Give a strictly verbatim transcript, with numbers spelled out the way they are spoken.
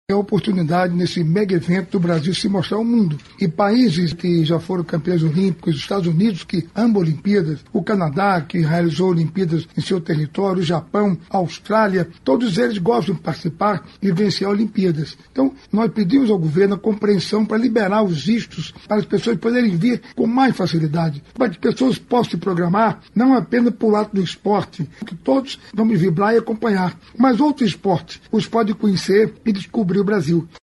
É a oportunidade nesse mega evento do Brasil se mostrar ao mundo. E países que já foram campeões olímpicos, os Estados Unidos, que ama Olimpíadas, o Canadá, que realizou Olimpíadas em seu território, o Japão, a Austrália, todos eles gostam de participar e vencer Olimpíadas. Então, nós pedimos ao governo a compreensão para liberar os vistos, para as pessoas poderem vir com mais facilidade, para que as pessoas possam se programar, não apenas por lado do esporte, que todos vamos vibrar e acompanhar, mas outro esporte, os pode conhecer e descobrir o Brasil.